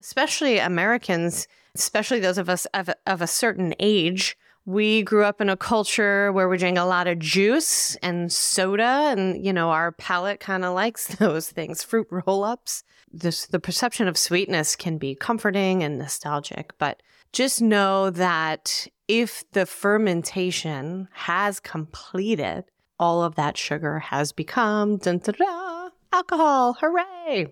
especially Americans, especially those of us of a certain age, we grew up in a culture where we drink a lot of juice and soda, and, our palate kind of likes those things, fruit roll-ups. The perception of sweetness can be comforting and nostalgic, but just know that if the fermentation has completed, all of that sugar has become alcohol. Hooray!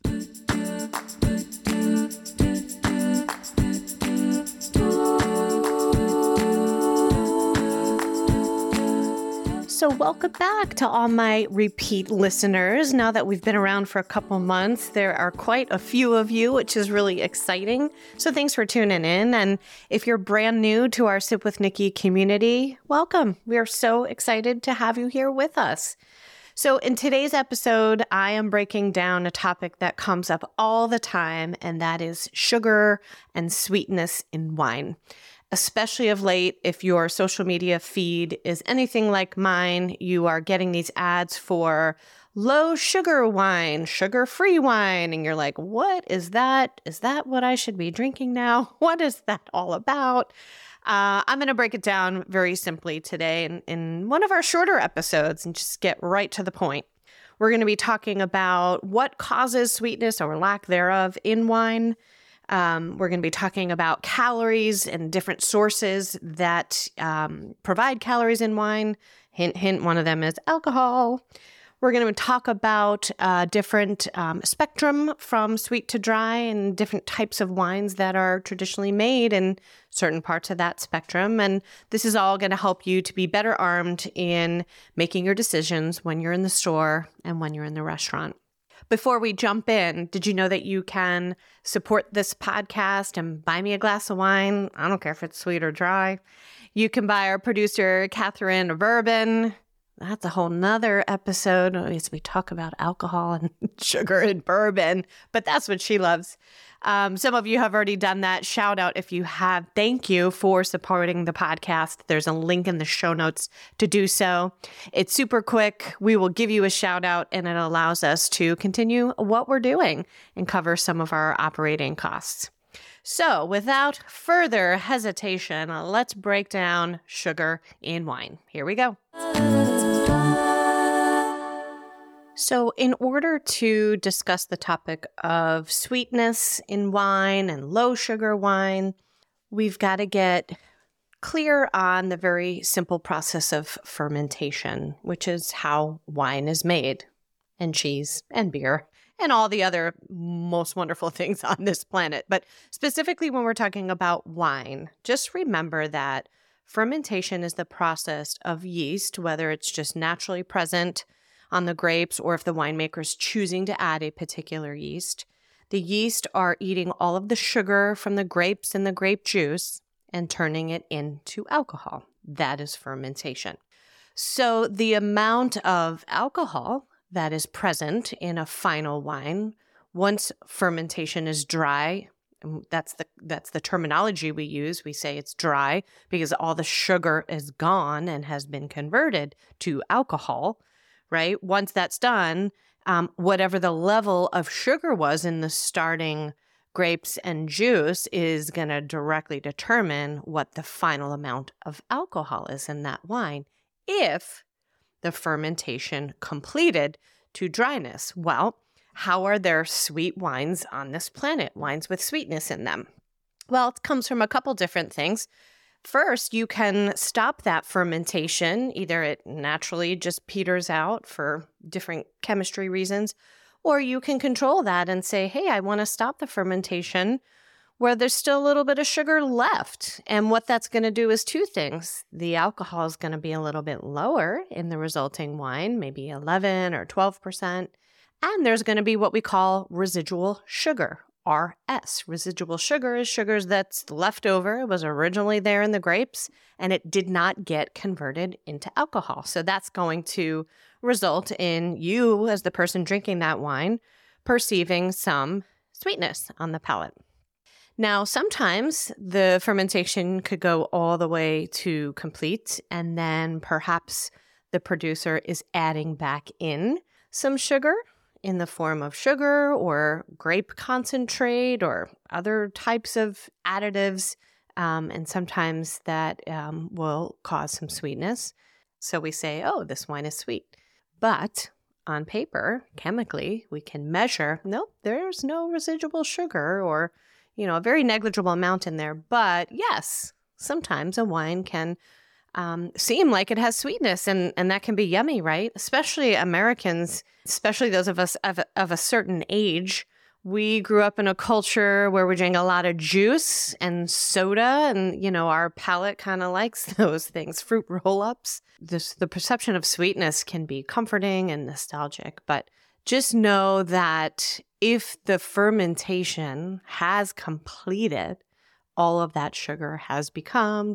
So welcome back to all my repeat listeners. Now that we've been around for a couple months, there are quite a few of you, which is really exciting. So thanks for tuning in. And if you're brand new to our Sip with Nikki community, welcome. We are so excited to have you here with us. So in today's episode, I am breaking down a topic that comes up all the time, and that is sugar and sweetness in wine. Especially of late, if your social media feed is anything like mine, you are getting these ads for low sugar wine, sugar-free wine, and you're like, what is that? Is that what I should be drinking now? What is that all about? I'm going to break it down very simply today in one of our shorter episodes and just get right to the point. We're going to be talking about what causes sweetness or lack thereof in wine. We're going to be talking about calories and different sources that provide calories in wine. Hint, hint, one of them is alcohol. We're going to talk about different spectrum from sweet to dry and different types of wines that are traditionally made in certain parts of that spectrum. And this is all going to help you to be better armed in making your decisions when you're in the store and when you're in the restaurant. Before we jump in, did you know that you can support this podcast and buy me a glass of wine? I don't care if it's sweet or dry. You can buy our producer, Catherine, a bourbon. That's a whole nother episode as we talk about alcohol and sugar and bourbon, but that's what she loves. Some of you have already done that. Shout out if you have. Thank you for supporting the podcast. There's a link in the show notes to do so. It's super quick. We will give you a shout out, and it allows us to continue what we're doing and cover some of our operating costs. So without further hesitation, let's break down sugar in wine. Here we go. So in order to discuss the topic of sweetness in wine and low sugar wine, we've got to get clear on the very simple process of fermentation, which is how wine is made, and cheese and beer and all the other most wonderful things on this planet. But specifically when we're talking about wine, just remember that fermentation is the process of yeast, whether it's just naturally present on the grapes or if the winemaker's choosing to add a particular yeast. The yeast are eating all of the sugar from the grapes and the grape juice and turning it into alcohol. That is fermentation. So the amount of alcohol that is present in a final wine, once fermentation is dry, and that's the terminology we use. We say it's dry because all the sugar is gone and has been converted to alcohol, right? Once that's done, whatever the level of sugar was in the starting grapes and juice is going to directly determine what the final amount of alcohol is in that wine if the fermentation completed to dryness. Well, how are there sweet wines on this planet, wines with sweetness in them? Well, it comes from a couple different things. First, you can stop that fermentation. Either it naturally just peters out for different chemistry reasons, or you can control that and say, hey, I want to stop the fermentation where there's still a little bit of sugar left. And what that's going to do is two things. The alcohol is going to be a little bit lower in the resulting wine, maybe 11 or 12%. And there's going to be what we call residual sugar, RS. Residual sugar is sugars that's left over. It was originally there in the grapes, and it did not get converted into alcohol. So that's going to result in you, as the person drinking that wine, perceiving some sweetness on the palate. Now, sometimes the fermentation could go all the way to complete, and then perhaps the producer is adding back in some sugar in the form of sugar or grape concentrate or other types of additives. And sometimes that will cause some sweetness. So we say, oh, this wine is sweet. But on paper, chemically, we can measure, nope, there's no residual sugar or, a very negligible amount in there. But yes, sometimes a wine can seem like it has sweetness, and that can be yummy, right? Especially Americans, especially those of us of a certain age. We grew up in a culture where we drank a lot of juice and soda, and, our palate kind of likes those things, fruit roll-ups. The perception of sweetness can be comforting and nostalgic, but just know that if the fermentation has completed, all of that sugar has become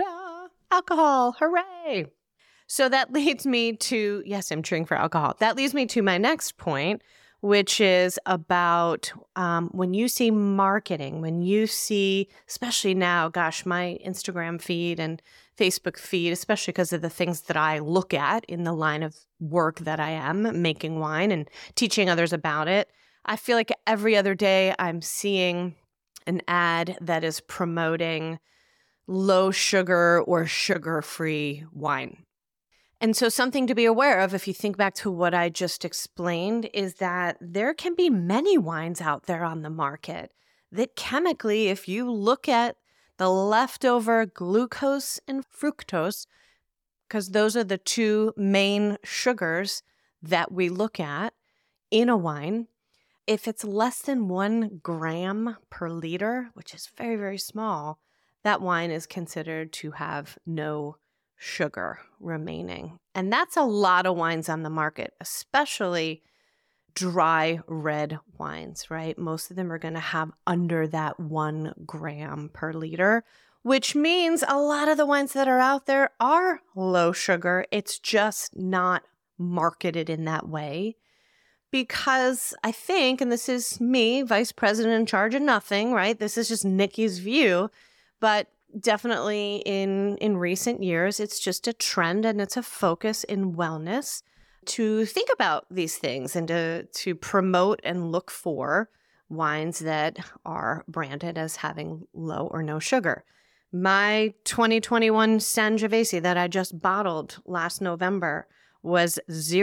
alcohol. Hooray! So that leads me to, yes, I'm cheering for alcohol. That leads me to my next point, which is about when you see marketing, when you see, especially now, gosh, my Instagram feed and Facebook feed, especially because of the things that I look at in the line of work that I am, making wine and teaching others about it. I feel like every other day I'm seeing an ad that is promoting low sugar or sugar-free wine. And so something to be aware of, if you think back to what I just explained, is that there can be many wines out there on the market that chemically, if you look at the leftover glucose and fructose, because those are the two main sugars that we look at in a wine, if it's less than 1 gram per liter, which is very, very small, that wine is considered to have no sugar remaining. And that's a lot of wines on the market, especially dry red wines, right? Most of them are going to have under that 1 gram per liter, which means a lot of the wines that are out there are low sugar. It's just not marketed in that way. Because I think, and this is me, vice president in charge of nothing, right? This is just Nikki's view, but definitely in recent years, it's just a trend and it's a focus in wellness to think about these things and to promote and look for wines that are branded as having low or no sugar. My 2021 Sangiovese that I just bottled last November was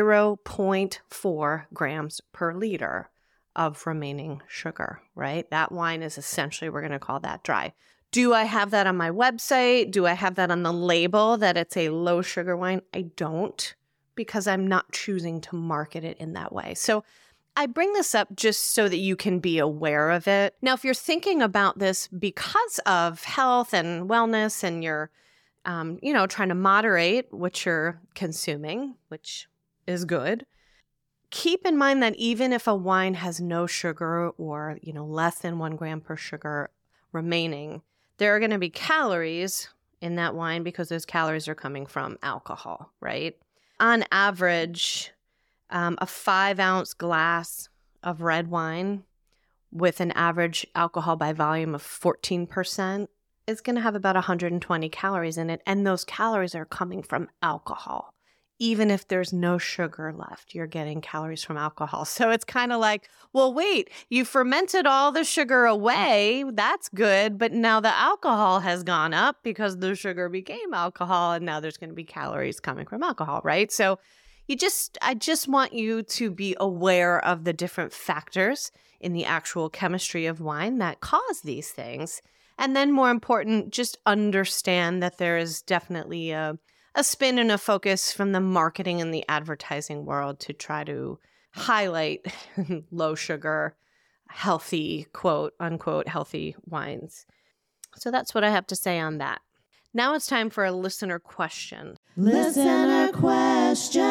0.4 grams per liter of remaining sugar, right? That wine is essentially, we're going to call that dry. Do I have that on my website? Do I have that on the label that it's a low sugar wine? I don't, because I'm not choosing to market it in that way. So I bring this up just so that you can be aware of it. Now, if you're thinking about this because of health and wellness and you're trying to moderate what you're consuming, which is good, keep in mind that even if a wine has no sugar or, less than 1 gram per sugar remaining, there are going to be calories in that wine because those calories are coming from alcohol, right? On average, a 5-ounce glass of red wine with an average alcohol by volume of 14% is going to have about 120 calories in it. And those calories are coming from alcohol. Even if there's no sugar left, you're getting calories from alcohol. So it's kind of like, well, wait, you fermented all the sugar away. That's good. But now the alcohol has gone up because the sugar became alcohol. And now there's going to be calories coming from alcohol, right? So I just want you to be aware of the different factors in the actual chemistry of wine that cause these things. And then more important, just understand that there is definitely a spin and a focus from the marketing and the advertising world to try to highlight low sugar, healthy, quote unquote, healthy wines. So that's what I have to say on that. Now it's time for a listener question. Listener question.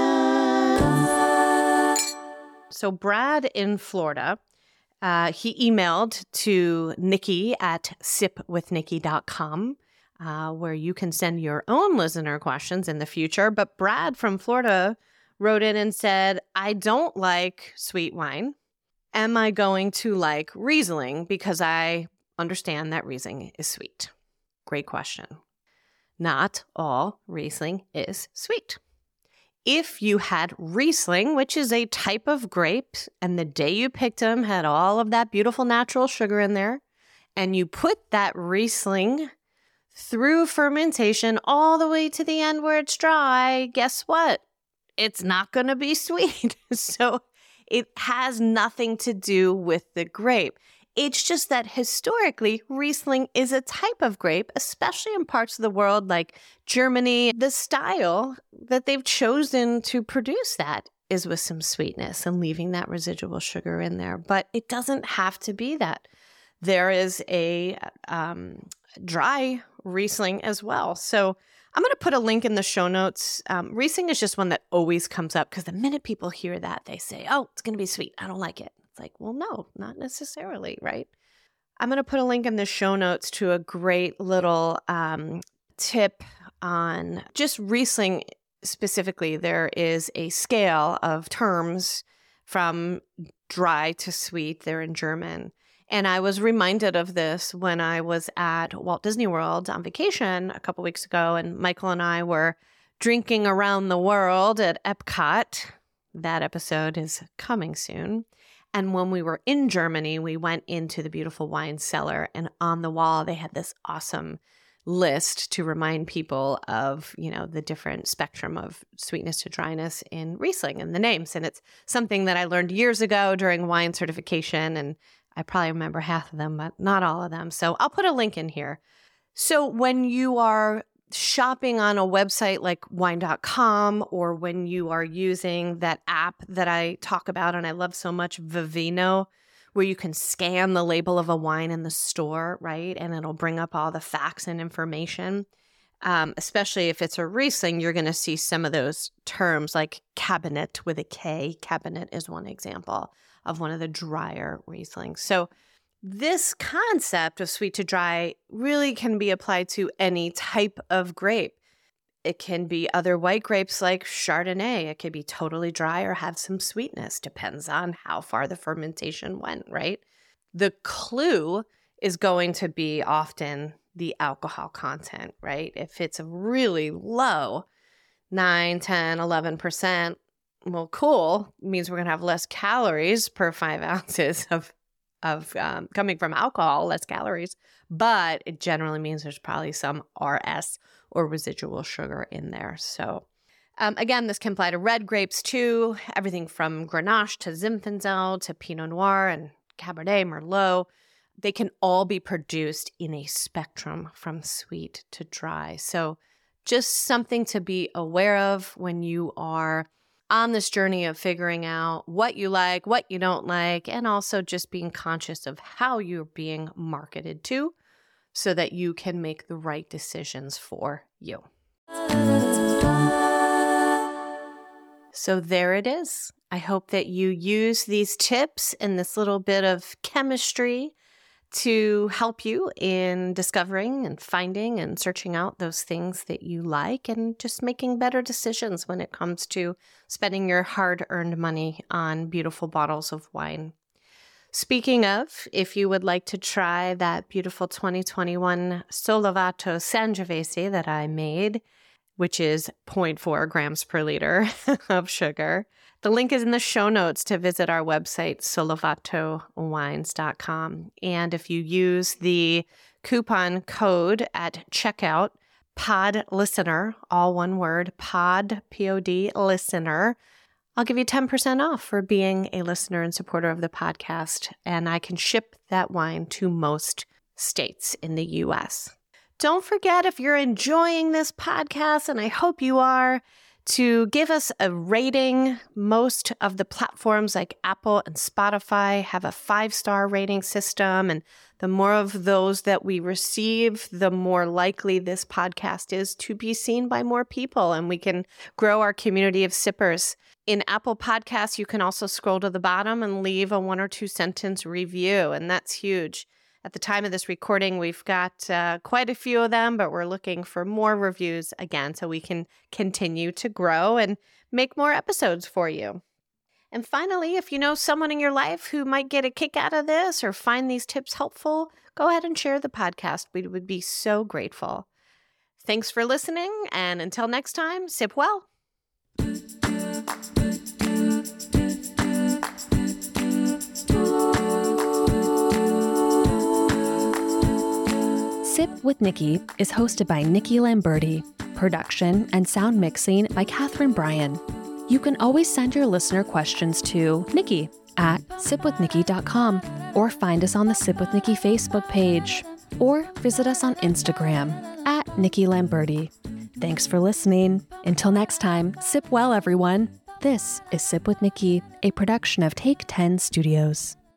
So Brad in Florida, he emailed to Nikki at sipwithnikki.com. Where you can send your own listener questions in the future. But Brad from Florida wrote in and said, I don't like sweet wine. Am I going to like Riesling? Because I understand that Riesling is sweet. Great question. Not all Riesling is sweet. if you had Riesling, which is a type of grape, and the day you picked them had all of that beautiful natural sugar in there, and you put that Riesling through fermentation all the way to the end where it's dry, guess what? It's not going to be sweet. So it has nothing to do with the grape. It's just that historically, Riesling is a type of grape, especially in parts of the world like Germany. The style that they've chosen to produce that is with some sweetness and leaving that residual sugar in there. But it doesn't have to be that. There is a dry Riesling as well. So I'm going to put a link in the show notes. Riesling is just one that always comes up because the minute people hear that, they say, oh, it's going to be sweet. I don't like it. It's like, well, no, not necessarily, right? I'm going to put a link in the show notes to a great little tip on just Riesling specifically. There is a scale of terms from dry to sweet. They're in German. And I was reminded of this when I was at Walt Disney World on vacation a couple weeks ago, and Michael and I were drinking around the world at Epcot. That episode is coming soon. And when we were in Germany, we went into the beautiful wine cellar, and on the wall, they had this awesome list to remind people of, the different spectrum of sweetness to dryness in Riesling and the names. And it's something that I learned years ago during wine certification, and I probably remember half of them, but not all of them. So I'll put a link in here. So when you are shopping on a website like wine.com, or when you are using that app that I talk about and I love so much, Vivino, where you can scan the label of a wine in the store, right? And it'll bring up all the facts and information. Especially if it's a Riesling, you're going to see some of those terms like cabinet with a K. Cabinet is one example of one of the drier Rieslings. So this concept of sweet to dry really can be applied to any type of grape. It can be other white grapes like Chardonnay. It could be totally dry or have some sweetness. Depends on how far the fermentation went, right? The clue is going to be often the alcohol content, right? If it's really low, 9, 10, 11%, well, cool. It means we're going to have less calories per 5 ounces of coming from alcohol, less calories. But it generally means there's probably some RS or residual sugar in there. So again, this can apply to red grapes too. Everything from Grenache to Zinfandel to Pinot Noir and Cabernet Merlot. They can all be produced in a spectrum from sweet to dry. So just something to be aware of when you are on this journey of figuring out what you like, what you don't like, and also just being conscious of how you're being marketed to so that you can make the right decisions for you. So there it is. I hope that you use these tips and this little bit of chemistry to help you in discovering and finding and searching out those things that you like and just making better decisions when it comes to spending your hard-earned money on beautiful bottles of wine. Speaking of, if you would like to try that beautiful 2021 Solvato Sangiovese that I made, which is 0.4 grams per liter of sugar, the link is in the show notes to visit our website, SoloVatoWines.com. And if you use the coupon code at checkout, POD LISTENER, all one word, POD, P-O-D, LISTENER, I'll give you 10% off for being a listener and supporter of the podcast. And I can ship that wine to most states in the U.S. Don't forget, if you're enjoying this podcast, and I hope you are, to give us a rating. Most of the platforms like Apple and Spotify have a 5-star rating system. And the more of those that we receive, the more likely this podcast is to be seen by more people, and we can grow our community of sippers. In Apple Podcasts, you can also scroll to the bottom and leave a 1 or 2 sentence review, and that's huge. At the time of this recording, we've got quite a few of them, but we're looking for more reviews again so we can continue to grow and make more episodes for you. And finally, if you know someone in your life who might get a kick out of this or find these tips helpful, go ahead and share the podcast. We would be so grateful. Thanks for listening, and until next time, sip well. Sip with Nikki is hosted by Nikki Lamberti. Production and sound mixing by Catherine Bryan. You can always send your listener questions to Nikki at sipwithnikki.com or find us on the Sip with Nikki Facebook page or visit us on Instagram at Nikki Lamberti. Thanks for listening. Until next time, sip well, everyone. This is Sip with Nikki, a production of Take 10 Studios.